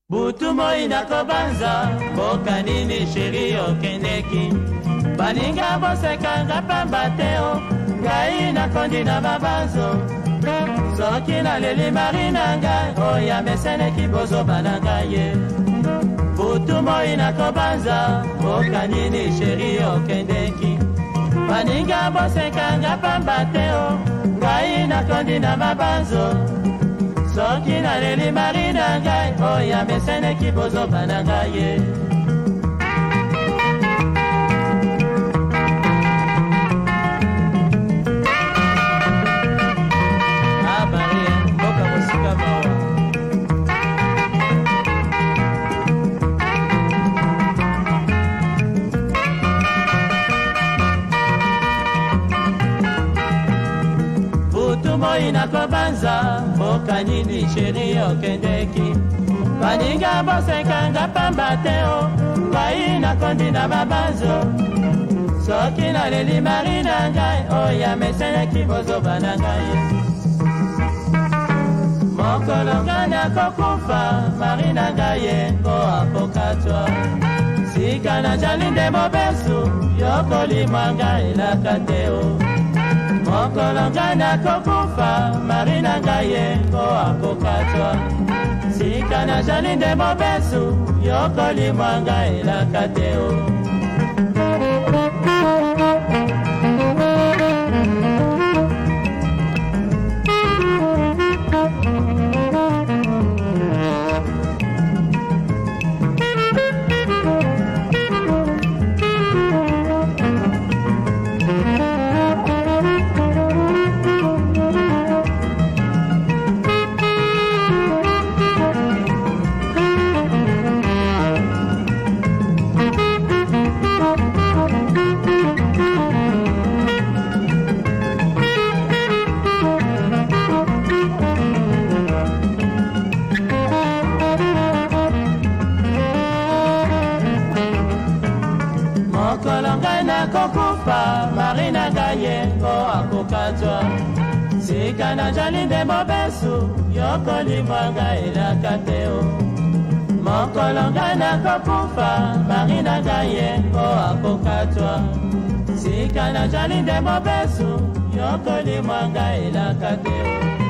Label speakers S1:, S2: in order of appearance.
S1: Butu moi nakobanza mboka nini sheri okendeki baninga bosekanga pamba te o ngai nakondi na mabanzo soki naleli mari na ngai oya meseneki bozoba na ngai ye butu moi nakobanza mboka nini sheri okendeki baninga bosekanga pamba te o ngai nakondi na mabanzo soki naleli mari na ngai oya meseneki bozoba na ngai ye moi nakobanza mboka nini sheri okendeki baninga bosekanga pamba te o ngai nakondi na mabanzo soki naleli mari na ngai oya meseneki bozoba na ngai mokolo ngai nakokufa mari na ngai ye ngo apokatwa sika najali nde mobesu yokolimwa ngai elaka te o mokolo ngai nakokufa mari na ngai ye ngo akokatwa sika najali nde mobesu yokolimwa ngai elaka te o mokolo ngai nakokufa mari na ngai ye ngo akokatwa sika najali nde mobesu yokolimwa ngai elaka te o mokolo ngai nakokufa mari na ngai ye ngo akokatwa sika najali nde mobesu yokolimwa ngai elaka te o